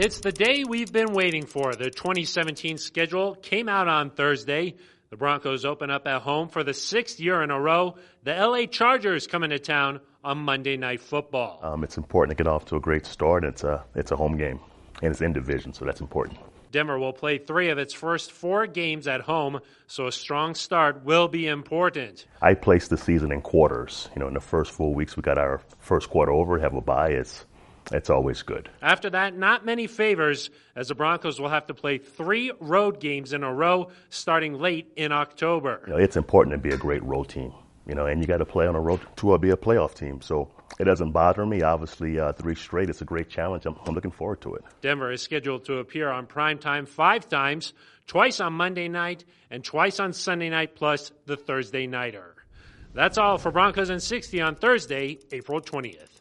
It's the day we've been waiting for. The 2017 schedule came out on Thursday. The Broncos open up at home for the 6th year in a row. The LA Chargers come into town on Monday Night Football. It's important to get off to a great start. It's a home game, and it's in division, so that's important. Denver will play 3 of its first 4 games at home, so a strong start will be important. I place the season in quarters. In the first 4 weeks, we got our first quarter over, have a bye. It's always good. After that, not many favors, as the Broncos will have to play 3 road games in a row starting late in October. It's important to be a great road team, and you got to play on a road to be a playoff team. So it doesn't bother me. Obviously, 3 straight, it's a great challenge. I'm looking forward to it. Denver is scheduled to appear on primetime 5 times, twice on Monday night and twice on Sunday night, plus the Thursday nighter. That's all for Broncos in 60 on Thursday, April 20th.